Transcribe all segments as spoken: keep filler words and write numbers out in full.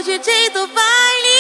D J do baile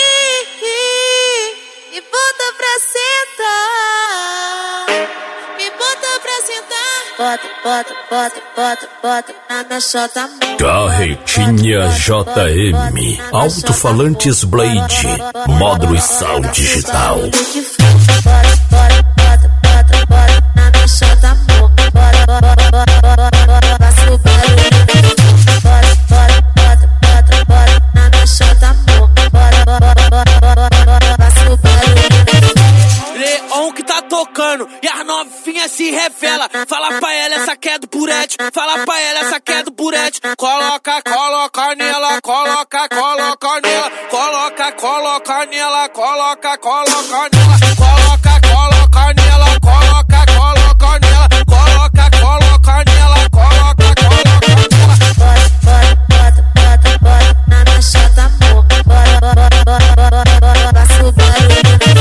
me bota pra sentar, me bota pra sentar. Bota, bota, bota, bota, bota na minha chota. Carretinha J M, alto-falantes Blade, módulo e sound digital. Bora, bora, bota, bota, bota na minha chota, amor. Bora, bora, bora, bora, bora, passa o barulho. Bora, bora, bota, bota, bota na minha chota, amor. Bora, bora, bora, bora, bora, passa o barulho. Leon que tá tocando e as novinhas se revela. Fala pra ela, essa que é do Purete. Fala pra ela, essa que é do Purete. Coloca, coloca nela, coloca, coloca nela. Coloca, coloca nela, coloca, coloca nela. Coloca, coloca nela, coloca, coloca nela. Coloca, coloca nela, coloca, coloca nela. Bora, bora, bota, bota, bota na minha chota, amor. Bora, bora, bora, bora, bora, passa o barulho.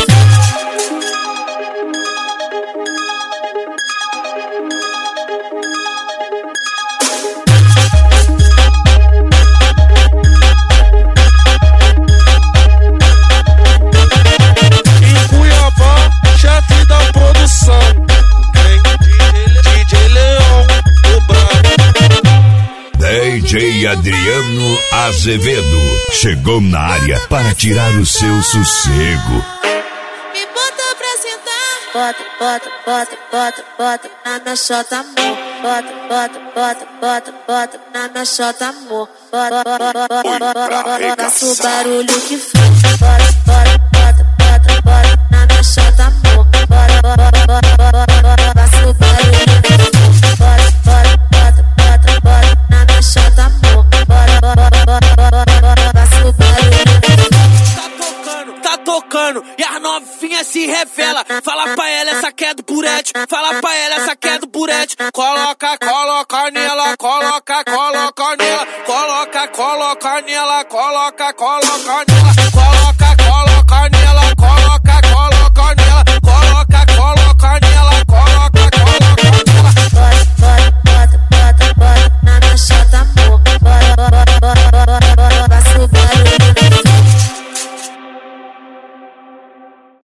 D J Adriano Azevedo chegou na área para tirar o seu sossego. Me bota pra sentar. Bota, bota, bota, bota, bota na minha chota, amor. Bota, bota, bota, bota, bota na minha chota, amor. Bora, bora, bora, bora, bora, bora, passa o barulho que faz. Bora, bora, bota, bota, bota na minha chota, amor. Bora, bora, bora, bora, bora, passa o barulho. Bora, bora, bota, bota, bota na minha chota, amor. Bora, bora, bora, bora, bora, passa o barulho. Tá tocando, tá tocando e as novinhas se revela. Fala pra ela, essa que é do Purete. Fala pra ela, essa que é do Purete. Coloca, coloca nela, coloca, coloca nela. Coloca, coloca nela, coloca, coloca nela. Coloca,